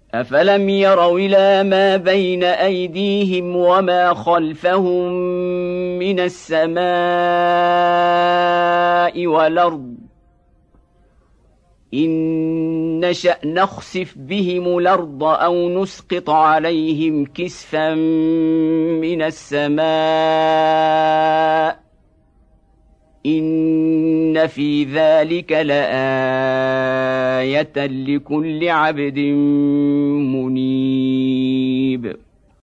أفلم يروا إلى ما بين أيديهم وما خلفهم من السماء والأرض إن نشأ نخسف بهم الأرض أو نسقط عليهم كسفا من السماء إن في ذلك لآية لكل عبد منيب.